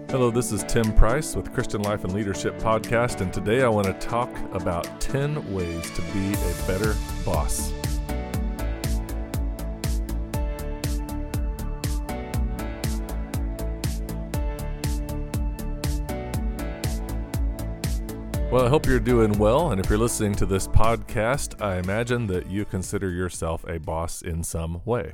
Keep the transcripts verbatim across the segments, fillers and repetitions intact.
Hello, this is Tim Price with Christian Life and Leadership Podcast, and today I want to talk about ten ways to be a better boss. Well, I hope you're doing well, and if you're listening to this podcast, I imagine that you consider yourself a boss in some way.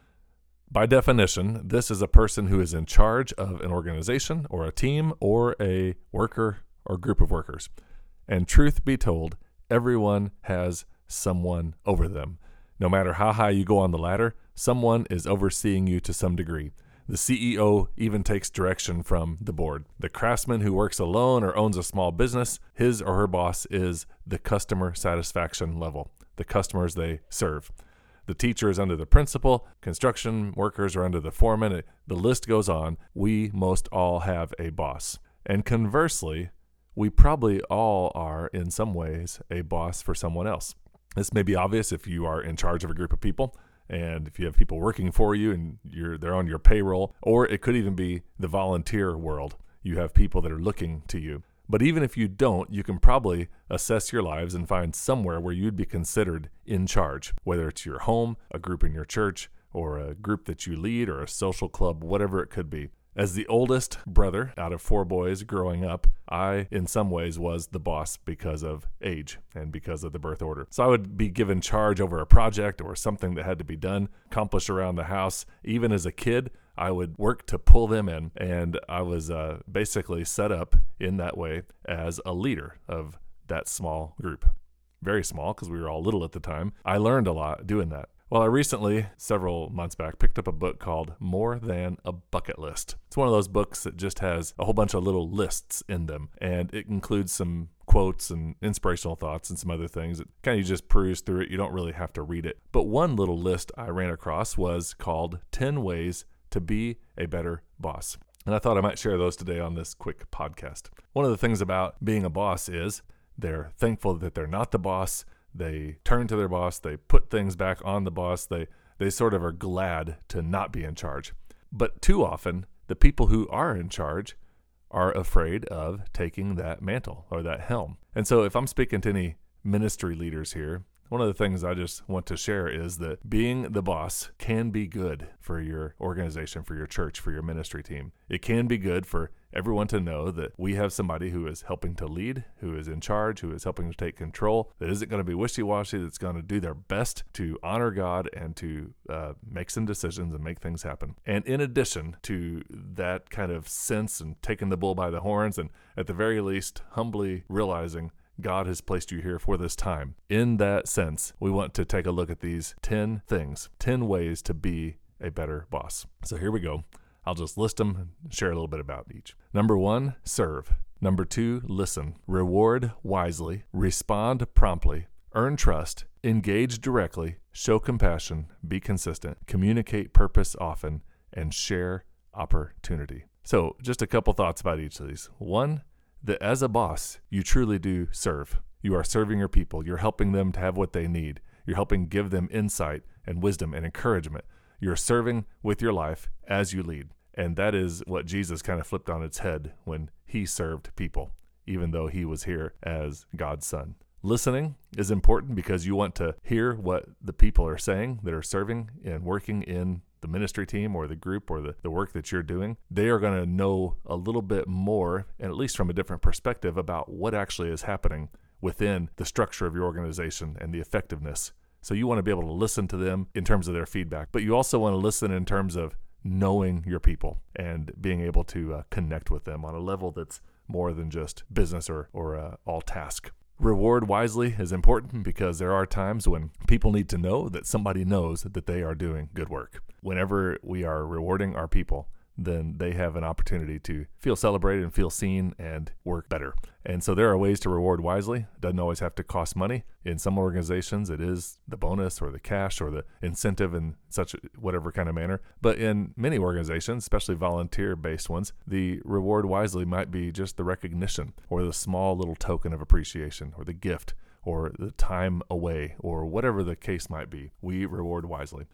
By definition, this is a person who is in charge of an organization or a team or a worker or group of workers. And truth be told, everyone has someone over them. No matter how high you go on the ladder, someone is overseeing you to some degree. The C E O even takes direction from the board. The craftsman who works alone or owns a small business, his or her boss is the customer satisfaction level, the customers they serve. The teacher is under the principal, construction workers are under the foreman, the list goes on. We most all have a boss. And conversely, we probably all are in some ways a boss for someone else. This may be obvious if you are in charge of a group of people, and if you have people working for you and you're they're on your payroll, or it could even be the volunteer world. You have people that are looking to you. But even if you don't, you can probably assess your lives and find somewhere where you'd be considered in charge, whether it's your home, a group in your church, or a group that you lead, or a social club, whatever it could be. As the oldest brother out of four boys growing up, I, in some ways, was the boss because of age and because of the birth order. So I would be given charge over a project or something that had to be done, accomplished around the house. Even as a kid, I would work to pull them in, and I was uh, basically set up in that way as a leader of that small group. Very small, because we were all little at the time. I learned a lot doing that. Well, I recently, several months back, picked up a book called More Than a Bucket List. It's one of those books that just has a whole bunch of little lists in them, and it includes some quotes and inspirational thoughts and some other things. It kind of you just peruse through it. You don't really have to read it. But one little list I ran across was called ten Ways to Be a Better Boss. And I thought I might share those today on this quick podcast. One of the things about being a boss is they're thankful that they're not the boss. They turn to their boss, they put things back on the boss, they they sort of are glad to not be in charge. But too often, the people who are in charge are afraid of taking that mantle or that helm. And so if I'm speaking to any ministry leaders here, one of the things I just want to share is that being the boss can be good for your organization, for your church, for your ministry team. It can be good for everyone to know that we have somebody who is helping to lead, who is in charge, who is helping to take control, that isn't going to be wishy-washy, that's going to do their best to honor God and to uh, make some decisions and make things happen. And in addition to that kind of sense and taking the bull by the horns and at the very least humbly realizing God has placed you here for this time. In that sense, we want to take a look at these ten things, ten ways to be a better boss. So here we go. I'll just list them and share a little bit about each. Number one, serve. Number two, listen. Reward wisely. Respond promptly. Earn trust. Engage directly. Show compassion. Be consistent. Communicate purpose often. And share opportunity. So just a couple thoughts about each of these. One, that as a boss, you truly do serve. You are serving your people. You're helping them to have what they need. You're helping give them insight and wisdom and encouragement. You're serving with your life as you lead. And that is what Jesus kind of flipped on its head when he served people, even though he was here as God's son. Listening is important because you want to hear what the people are saying that are serving and working in the ministry team or the group or the, the work that you're doing. They are going to know a little bit more, and at least from a different perspective, about what actually is happening within the structure of your organization and the effectiveness. So you want to be able to listen to them in terms of their feedback, but you also want to listen in terms of knowing your people and being able to uh, connect with them on a level that's more than just business or, or uh, all task. Reward wisely is important because there are times when people need to know that somebody knows that they are doing good work. Whenever we are rewarding our people, then they have an opportunity to feel celebrated and feel seen and work better. And so there are ways to reward wisely. It doesn't always have to cost money. In some organizations, it is the bonus or the cash or the incentive in such whatever kind of manner. But in many organizations, especially volunteer-based ones, the reward wisely might be just the recognition or the small little token of appreciation or the gift or the time away or whatever the case might be. We reward wisely.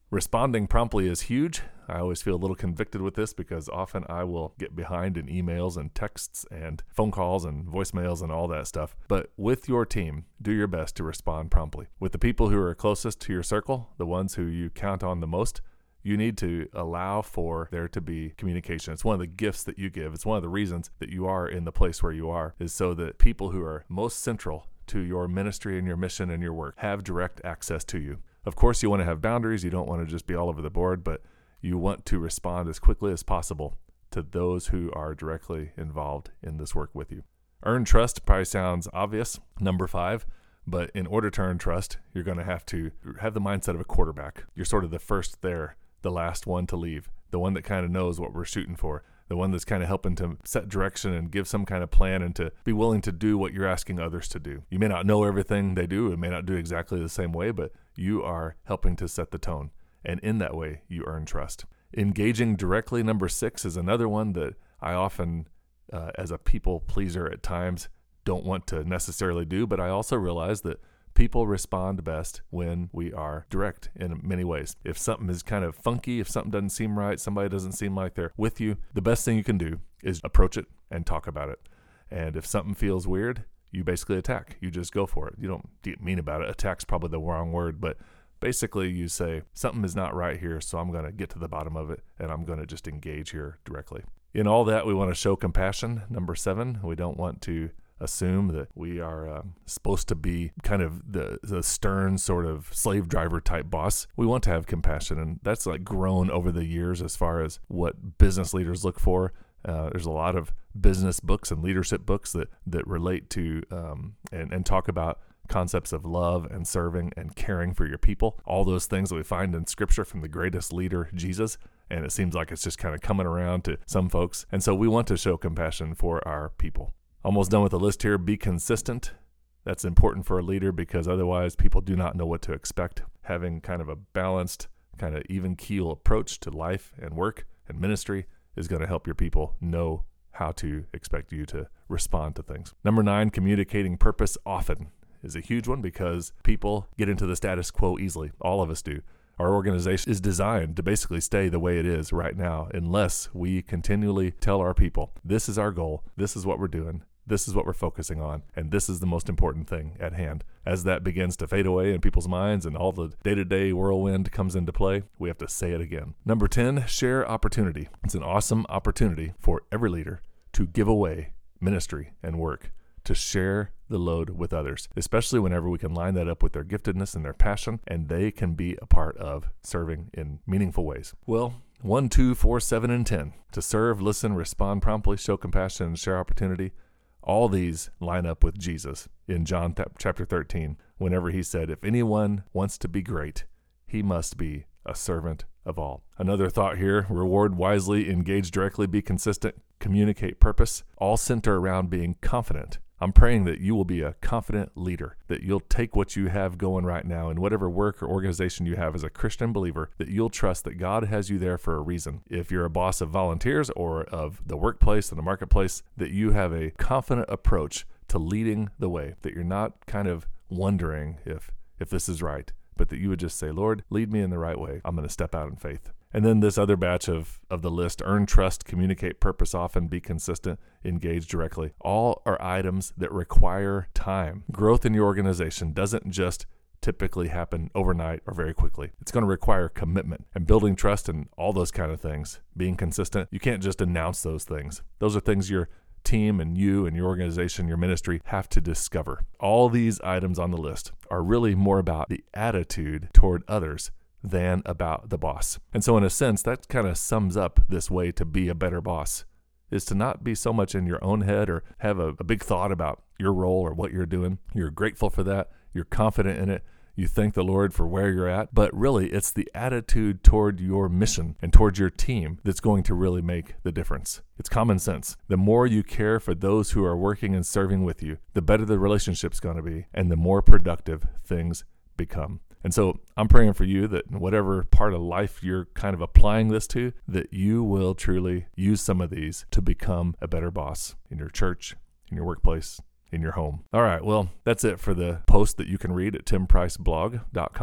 Responding promptly is huge. I always feel a little convicted with this because often I will get behind in emails and texts and phone calls and voicemails and all that stuff. But with your team, do your best to respond promptly. With the people who are closest to your circle, the ones who you count on the most, you need to allow for there to be communication. It's one of the gifts that you give. It's one of the reasons that you are in the place where you are, is so that people who are most central to your ministry and your mission and your work have direct access to you. Of course, you want to have boundaries. You don't want to just be all over the board, but you want to respond as quickly as possible to those who are directly involved in this work with you. Earn trust probably sounds obvious, number five, but in order to earn trust, you're going to have to have the mindset of a quarterback. You're sort of the first there, the last one to leave, the one that kind of knows what we're shooting for, the one that's kind of helping to set direction and give some kind of plan and to be willing to do what you're asking others to do. You may not know everything they do, it may not do exactly the same way, but you are helping to set the tone. And in that way, you earn trust. Engaging directly, number six, is another one that I often, uh, as a people pleaser at times, don't want to necessarily do, but I also realize that people respond best when we are direct in many ways. If something is kind of funky, if something doesn't seem right, somebody doesn't seem like they're with you, the best thing you can do is approach it and talk about it. And if something feels weird, you basically attack. You just go for it. You don't get mean about it. Attack's probably the wrong word, but basically you say, something is not right here, so I'm going to get to the bottom of it, and I'm going to just engage here directly. In all that, we want to show compassion. Number seven, we don't want to assume that we are uh, supposed to be kind of the, the stern sort of slave driver type boss. We want to have compassion, and that's like grown over the years as far as what business leaders look for. Uh, there's a lot of business books and leadership books that that relate to um, and, and talk about concepts of love and serving and caring for your people. All those things that we find in Scripture from the greatest leader, Jesus. And it seems like it's just kind of coming around to some folks. And so we want to show compassion for our people. Almost done with the list here. Be consistent. That's important for a leader because otherwise people do not know what to expect. Having kind of a balanced, kind of even keel approach to life and work and ministry is going to help your people know how to expect you to respond to things. Number nine, communicating purpose often is a huge one because people get into the status quo easily. All of us do. Our organization is designed to basically stay the way it is right now unless we continually tell our people, this is our goal, this is what we're doing, this is what we're focusing on, and this is the most important thing at hand. As that begins to fade away in people's minds and all the day-to-day whirlwind comes into play, we have to say it again. Number ten, share opportunity. It's an awesome opportunity for every leader to give away ministry and work, to share the load with others, especially whenever we can line that up with their giftedness and their passion, and they can be a part of serving in meaningful ways. Well, one, two, four, seven, and ten. To serve, listen, respond promptly, show compassion, and share opportunity. All these line up with Jesus in John th- chapter thirteen, whenever he said, if anyone wants to be great, he must be a servant of all. Another thought here, reward wisely, engage directly, be consistent, communicate purpose, all center around being confident. I'm praying that you will be a confident leader, that you'll take what you have going right now in whatever work or organization you have as a Christian believer, that you'll trust that God has you there for a reason. If you're a boss of volunteers or of the workplace and the marketplace, that you have a confident approach to leading the way, that you're not kind of wondering if, if this is right, but that you would just say, Lord, lead me in the right way. I'm going to step out in faith. And then this other batch of, of the list, earn trust, communicate purpose often, be consistent, engage directly. All are items that require time. Growth in your organization doesn't just typically happen overnight or very quickly. It's going to require commitment and building trust and all those kind of things. Being consistent, you can't just announce those things. Those are things your team and you and your organization, your ministry have to discover. All these items on the list are really more about the attitude toward others than about the boss. And so in a sense, that kind of sums up this way to be a better boss, is to not be so much in your own head or have a, a big thought about your role or what you're doing. You're grateful for that. You're confident in it. You thank the Lord for where you're at. But really, it's the attitude toward your mission and toward your team that's going to really make the difference. It's common sense. The more you care for those who are working and serving with you, the better the relationship's going to be and the more productive things become. And so I'm praying for you that in whatever part of life you're kind of applying this to, that you will truly use some of these to become a better boss in your church, in your workplace, in your home. All right, well, that's it for the post that you can read at tim price blog dot com.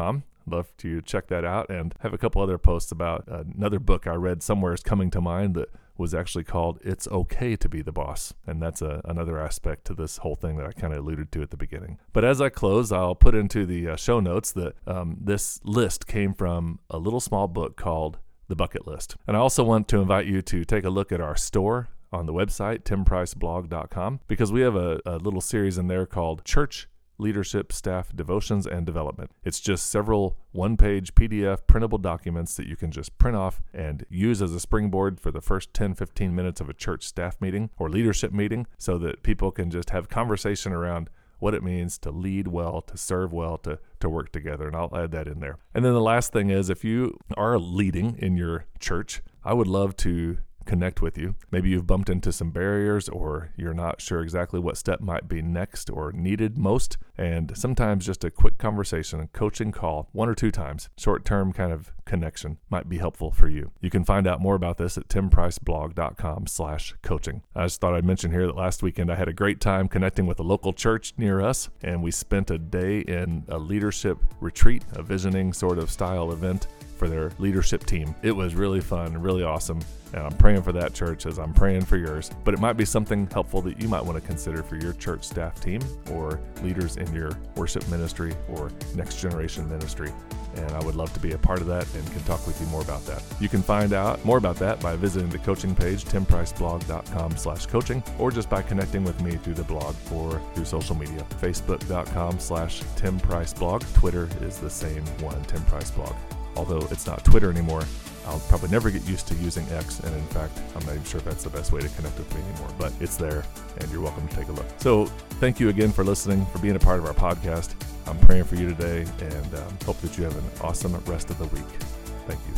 love for you to check that out. And I have a couple other posts about uh, another book I read somewhere is coming to mind that was actually called It's Okay to Be the Boss. And that's a, another aspect to this whole thing that I kind of alluded to at the beginning. But as I close, I'll put into the uh, show notes that um, this list came from a little small book called The Bucket List. And I also want to invite you to take a look at our store on the website, tim price blog dot com, because we have a, a little series in there called Church Leadership, Staff, Devotions, and Development. It's just several one-page P D F printable documents that you can just print off and use as a springboard for the first ten, fifteen minutes of a church staff meeting or leadership meeting so that people can just have conversation around what it means to lead well, to serve well, to, to work together. And I'll add that in there. And then the last thing is, if you are leading in your church, I would love to connect with you. Maybe you've bumped into some barriers, or you're not sure exactly what step might be next or needed most. And sometimes just a quick conversation, a coaching call, one or two times, short-term kind of connection might be helpful for you. You can find out more about this at tim price blog dot com slash coaching. I just thought I'd mention here that last weekend I had a great time connecting with a local church near us, and we spent a day in a leadership retreat, a visioning sort of style event for their leadership team. It was really fun and really awesome, and I'm praying for that church as I'm praying for yours. But it might be something helpful that you might want to consider for your church staff team or leaders in your worship ministry or next generation ministry. And I would love to be a part of that and can talk with you more about that. You can find out more about that by visiting the coaching page, tim price blog dot com slash coaching, or just by connecting with me through the blog or through social media. facebook dot com slash tim price blog. Twitter is the same one, Tim Price Blog. Although it's not Twitter anymore, I'll probably never get used to using X, and in fact, I'm not even sure if that's the best way to connect with me anymore, but it's there, and you're welcome to take a look. So thank you again for listening, for being a part of our podcast. I'm praying for you today, and um, hope that you have an awesome rest of the week. Thank you.